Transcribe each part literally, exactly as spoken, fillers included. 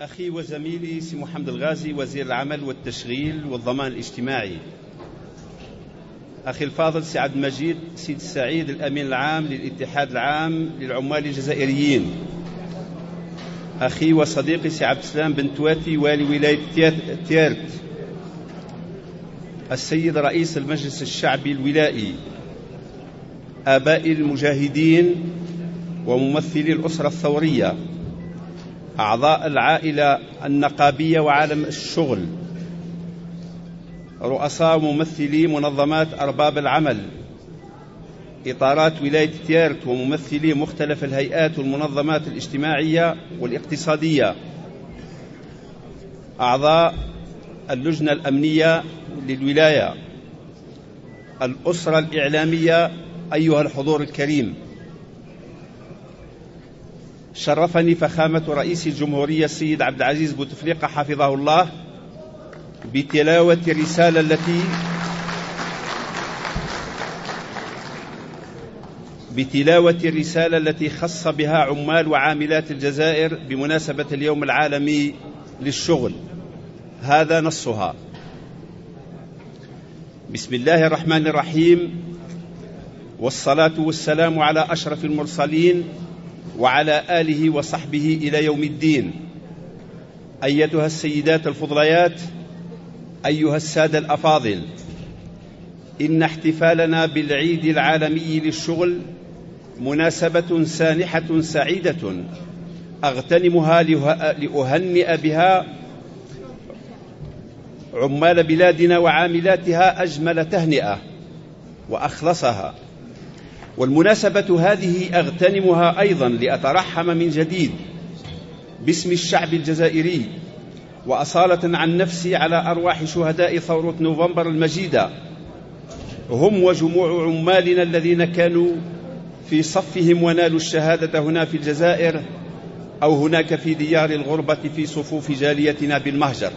أخي وزميلي سي محمد الغازي وزير العمل والتشغيل والضمان الاجتماعي، أخي الفاضل سي عبد المجيد سيد السعيد الأمين العام للاتحاد العام للعمال الجزائريين، أخي وصديقي سي عبد السلام بن تواتي والي ولاية تيارت، السيد رئيس المجلس الشعبي الولائي، آباء المجاهدين وممثلي الأسرة الثورية، أعضاء العائلة النقابية وعالم الشغل، رؤساء وممثلي منظمات أرباب العمل، إطارات ولاية تيارت وممثلي مختلف الهيئات والمنظمات الاجتماعية والاقتصادية، أعضاء اللجنة الأمنية للولاية، الأسرة الإعلامية، أيها الحضور الكريم، شرفني فخامة رئيس الجمهورية السيد عبد العزيز بوتفليقة حفظه الله بتلاوة الرسالة التي بتلاوة الرسالة التي خص بها عمال وعاملات الجزائر بمناسبة اليوم العالمي للشغل. هذا نصها: بسم الله الرحمن الرحيم، والصلاة والسلام على أشرف المرسلين وعلى آله وصحبه إلى يوم الدين. أيتها السيدات الفضليات، أيها السادة الأفاضل، إن احتفالنا بالعيد العالمي للشغل مناسبة سانحة سعيدة أغتنمها لأهنئ بها عمال بلادنا وعاملاتها أجمل تهنئة وأخلصها، والمناسبة هذه أغتنمها أيضا لأترحم من جديد باسم الشعب الجزائري وأصالة عن نفسي على أرواح شهداء ثورة نوفمبر المجيدة، هم وجموع عمالنا الذين كانوا في صفهم ونالوا الشهادة هنا في الجزائر أو هناك في ديار الغربة في صفوف جاليتنا بالمهجر.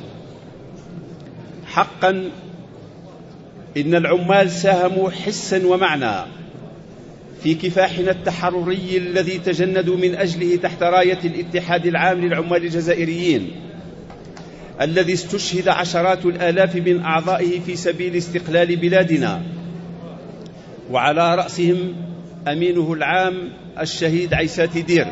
حقا إن العمال ساهموا حسا ومعنى في كفاحنا التحرري الذي تجندوا من أجله تحت راية الاتحاد العام للعمال الجزائريين، الذي استشهد عشرات الآلاف من أعضائه في سبيل استقلال بلادنا، وعلى رأسهم أمينه العام الشهيد عيساتي دير.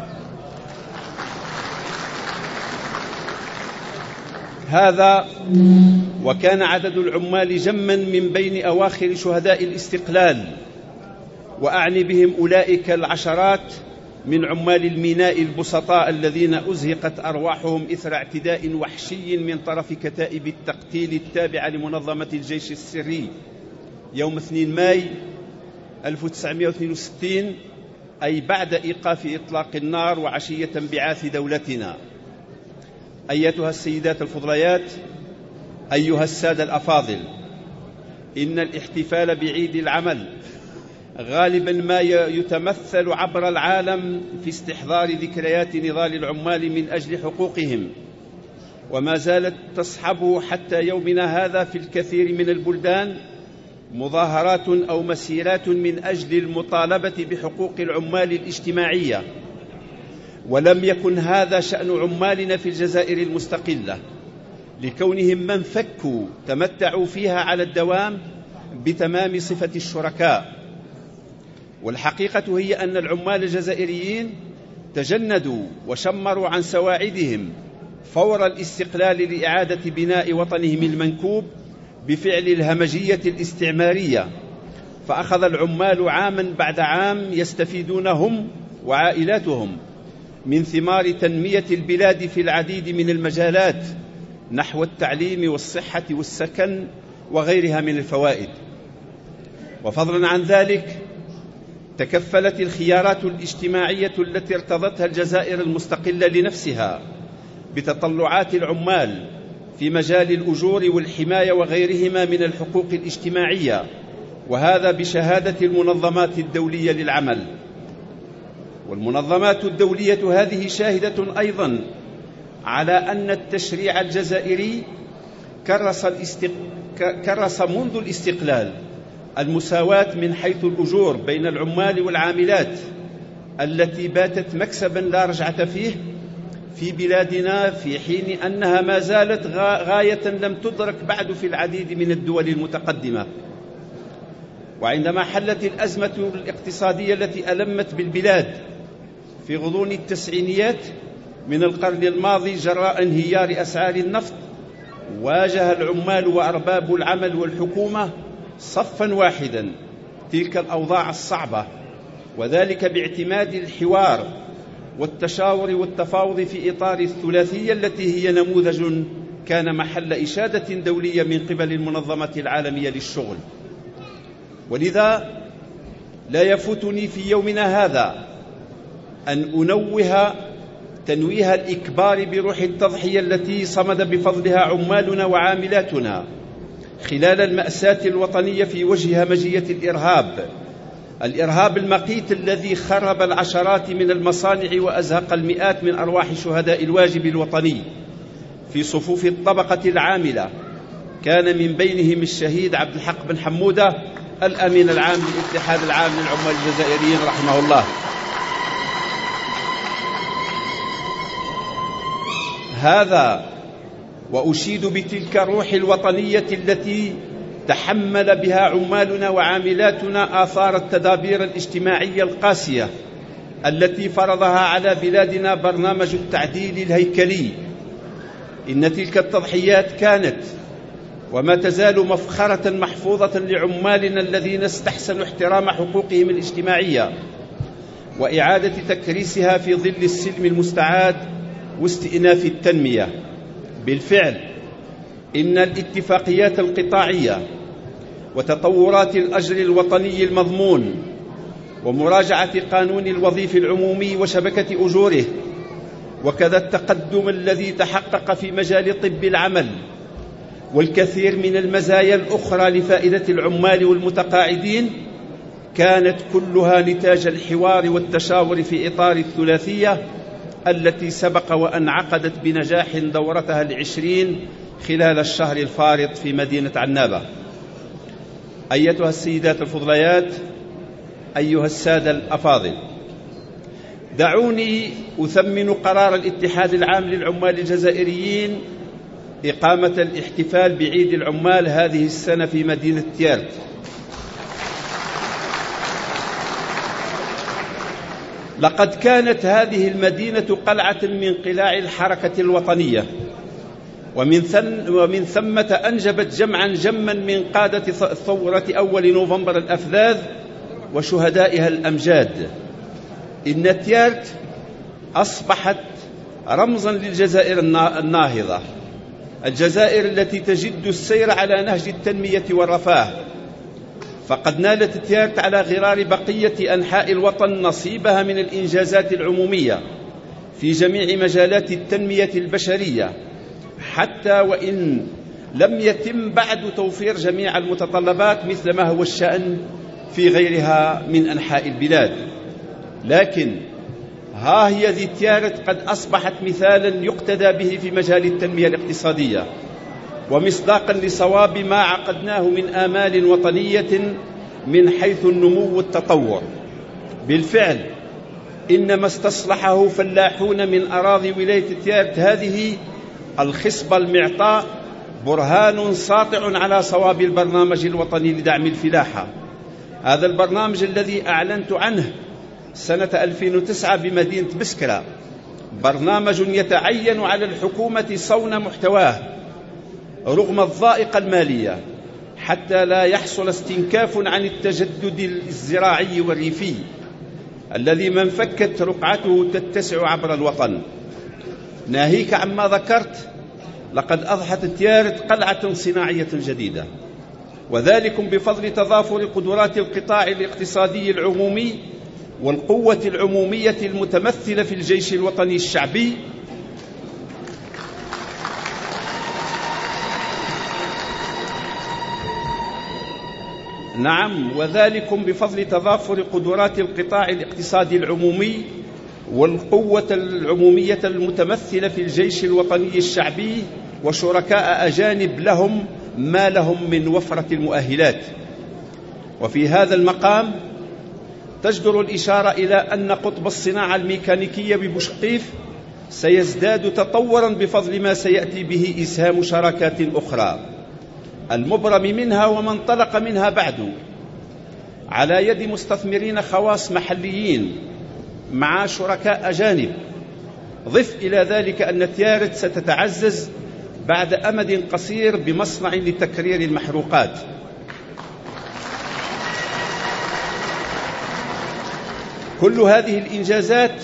هذا وكان عدد العمال جما من بين أواخر شهداء الاستقلال، وأعني بهم أولئك العشرات من عمال الميناء البسطاء الذين أزهقت أرواحهم إثر اعتداء وحشي من طرف كتائب التقتيل التابعة لمنظمة الجيش السري يوم اثنين ماي ألف وتسعمائة واثنين وستين، أي بعد إيقاف إطلاق النار وعشية انبعاث دولتنا. أيتها السيدات الفضليات، أيها السادة الأفاضل، إن الاحتفال بعيد العمل غالبا ما يتمثل عبر العالم في استحضار ذكريات نضال العمال من أجل حقوقهم، وما زالت تصحبه حتى يومنا هذا في الكثير من البلدان مظاهرات أو مسيرات من أجل المطالبة بحقوق العمال الاجتماعية. ولم يكن هذا شأن عمالنا في الجزائر المستقلة، لكونهم من فكوا تمتعوا فيها على الدوام بتمام صفة الشركاء. والحقيقة هي أن العمال الجزائريين تجندوا وشمروا عن سواعدهم فور الاستقلال لإعادة بناء وطنهم المنكوب بفعل الهمجية الاستعمارية، فأخذ العمال عاما بعد عام يستفيدون هم وعائلاتهم من ثمار تنمية البلاد في العديد من المجالات نحو التعليم والصحة والسكن وغيرها من الفوائد. وفضلا عن ذلك، تكفلت الخيارات الاجتماعية التي ارتضتها الجزائر المستقلة لنفسها بتطلعات العمال في مجال الأجور والحماية وغيرهما من الحقوق الاجتماعية، وهذا بشهادة المنظمات الدولية للعمل. والمنظمات الدولية هذه شاهدة أيضا على أن التشريع الجزائري كرس, الاستق... كرس منذ الاستقلال المساواة من حيث الأجور بين العمال والعاملات التي باتت مكسبا لا رجعة فيه في بلادنا، في حين أنها ما زالت غاية لم تدرك بعد في العديد من الدول المتقدمة. وعندما حلت الأزمة الاقتصادية التي ألمت بالبلاد في غضون التسعينيات من القرن الماضي جراء انهيار أسعار النفط، واجه العمال وأرباب العمل والحكومة صفا واحدا تلك الأوضاع الصعبة، وذلك باعتماد الحوار والتشاور والتفاوض في إطار الثلاثية التي هي نموذج كان محل إشادة دولية من قبل المنظمة العالمية للشغل. ولذا لا يفوتني في يومنا هذا أن أنوه تنويه الإكبار بروح التضحية التي صمد بفضلها عمالنا وعاملاتنا خلال المأساة الوطنية في وجه همجية الإرهاب الإرهاب المقيت الذي خرب العشرات من المصانع وأزهق المئات من أرواح شهداء الواجب الوطني في صفوف الطبقة العاملة، كان من بينهم الشهيد عبد الحق بن حمودة الأمين العام للاتحاد العام للعمال الجزائريين رحمه الله. هذا وأشيد بتلك الروح الوطنية التي تحمل بها عمالنا وعاملاتنا آثار التدابير الاجتماعية القاسية التي فرضها على بلادنا برنامج التعديل الهيكلي. إن تلك التضحيات كانت وما تزال مفخرة محفوظة لعمالنا الذين استحسنوا احترام حقوقهم الاجتماعية وإعادة تكريسها في ظل السلم المستعاد واستئناف التنمية. بالفعل إن الاتفاقيات القطاعية وتطورات الأجر الوطني المضمون ومراجعة قانون الوظيفة العمومي وشبكة أجوره، وكذا التقدم الذي تحقق في مجال طب العمل والكثير من المزايا الأخرى لفائدة العمال والمتقاعدين، كانت كلها نتاج الحوار والتشاور في إطار الثلاثية التي سبق وأن عقدت بنجاح دورتها العشرين خلال الشهر الفارط في مدينة عنابة. أيتها السيدات الفضليات، أيها السادة الأفاضل، دعوني أثمن قرار الاتحاد العام للعمال الجزائريين إقامة الاحتفال بعيد العمال هذه السنة في مدينة تيارت. لقد كانت هذه المدينة قلعة من قلاع الحركة الوطنية، ومن ثم ومن ثمة أنجبت جمعا جما من قادة ثورة أول نوفمبر الأفذاذ وشهدائها الأمجاد. إن تيارت أصبحت رمزا للجزائر الناهضة، الجزائر التي تجد السير على نهج التنمية والرفاه. فقد نالت تيارت على غرار بقية أنحاء الوطن نصيبها من الإنجازات العمومية في جميع مجالات التنمية البشرية، حتى وإن لم يتم بعد توفير جميع المتطلبات مثل ما هو الشأن في غيرها من أنحاء البلاد. لكن ها هي ذي تيارت قد أصبحت مثالا يقتدى به في مجال التنمية الاقتصادية، ومصداقا لصواب ما عقدناه من آمال وطنية من حيث النمو والتطور. بالفعل إن ما استصلحه فلاحون من أراضي ولاية تيارت هذه الخصبة المعطاء برهان ساطع على صواب البرنامج الوطني لدعم الفلاحة. هذا البرنامج الذي أعلنت عنه سنة ألفين وتسعة بمدينة بسكرة برنامج يتعين على الحكومة صون محتواه رغم الضائقة المالية، حتى لا يحصل استنكاف عن التجدد الزراعي والريفي الذي من فكت رقعته تتسع عبر الوطن. ناهيك عما ذكرت، لقد أضحت تيارت قلعة صناعية جديدة، وذلك بفضل تضافر قدرات القطاع الاقتصادي العمومي والقوة العمومية المتمثلة في الجيش الوطني الشعبي نعم وذلك بفضل تضافر قدرات القطاع الاقتصادي العمومي والقوة العمومية المتمثلة في الجيش الوطني الشعبي وشركاء أجانب لهم ما لهم من وفرة المؤهلات. وفي هذا المقام تجدر الإشارة إلى أن قطب الصناعة الميكانيكية ببوشقيف سيزداد تطورا بفضل ما سيأتي به إسهام شراكات أخرى المبرم منها وما انطلق منها بعد على يد مستثمرين خواص محليين مع شركاء أجانب. ضف إلى ذلك أن تيارت ستتعزز بعد أمد قصير بمصنع لتكرير المحروقات. كل هذه الإنجازات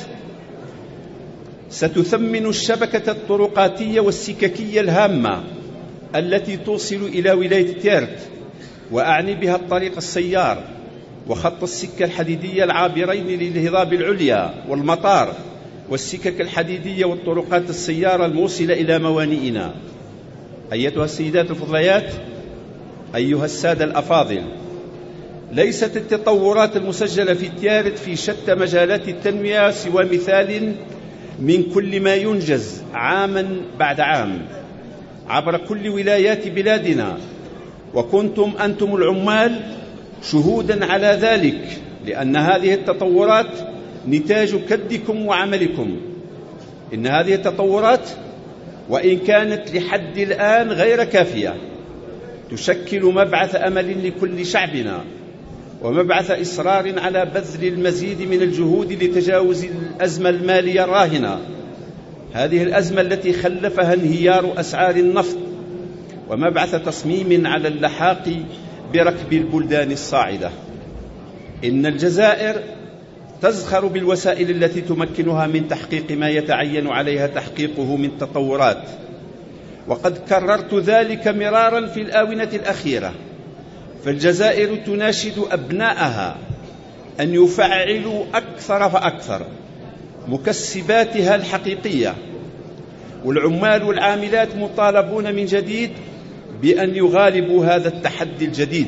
ستثمن الشبكة الطرقاتية والسككية الهامة التي توصل إلى ولاية تيارت، وأعني بها الطريق السيار وخط السكة الحديدية العابرين للهضاب العليا والمطار والسكك الحديدية والطرقات السيارة الموصلة إلى موانئنا. أيتها السيدات الفضليات، أيها السادة الأفاضل، ليست التطورات المسجلة في تيارت في شتى مجالات التنمية سوى مثال من كل ما ينجز عاما بعد عام عبر كل ولايات بلادنا، وكنتم أنتم العمال شهودا على ذلك، لأن هذه التطورات نتاج كدكم وعملكم. إن هذه التطورات وإن كانت لحد الآن غير كافية تشكل مبعث أمل لكل شعبنا ومبعث إصرار على بذل المزيد من الجهود لتجاوز الأزمة المالية الراهنة، هذه الأزمة التي خلفها انهيار أسعار النفط، ومبعث تصميم على اللحاق بركب البلدان الصاعدة. إن الجزائر تزخر بالوسائل التي تمكنها من تحقيق ما يتعين عليها تحقيقه من تطورات، وقد كررت ذلك مرارا في الآونة الأخيرة. فالجزائر تناشد أبناءها أن يفعلوا أكثر فأكثر مكسباتها الحقيقية، والعمال والعاملات مطالبون من جديد بأن يغالبوا هذا التحدي الجديد.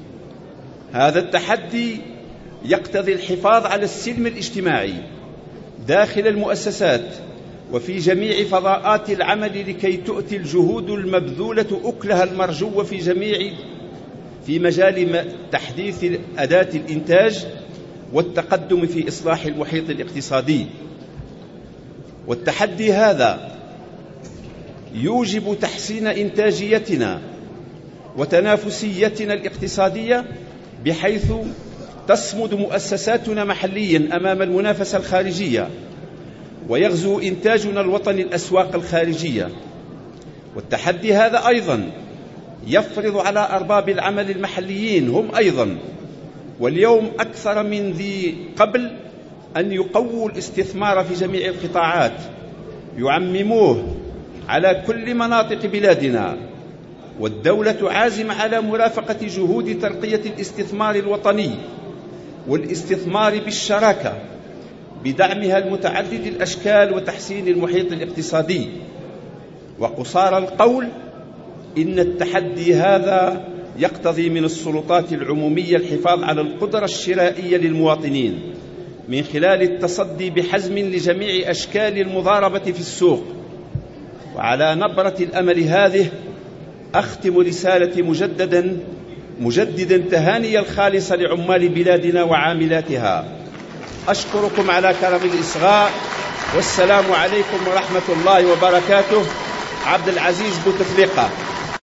هذا التحدي يقتضي الحفاظ على السلم الاجتماعي داخل المؤسسات وفي جميع فضاءات العمل لكي تؤتي الجهود المبذولة أكلها المرجو في جميع في مجال تحديث أداة الإنتاج والتقدم في إصلاح المحيط الاقتصادي. والتحدي هذا يوجب تحسين إنتاجيتنا وتنافسيتنا الاقتصادية، بحيث تصمد مؤسساتنا محليا أمام المنافسة الخارجية، ويغزو إنتاجنا الوطني الأسواق الخارجية. والتحدي هذا أيضا يفرض على أرباب العمل المحليين هم أيضا واليوم أكثر من ذي قبل أن يقووا الاستثمار في جميع القطاعات، يعمموه على كل مناطق بلادنا. والدولة عازمة على مرافقة جهود ترقية الاستثمار الوطني والاستثمار بالشراكة بدعمها المتعدد الأشكال وتحسين المحيط الاقتصادي. وقصار القول إن التحدي هذا يقتضي من السلطات العمومية الحفاظ على القدرة الشرائية للمواطنين من خلال التصدي بحزم لجميع أشكال المضاربة في السوق. وعلى نبرة الأمل هذه أختم رسالتي مجددا مجددا تهاني الخالصة لعمال بلادنا وعاملاتها. أشكركم على كرم الإصغاء، والسلام عليكم ورحمة الله وبركاته. عبد العزيز بوتفليقة.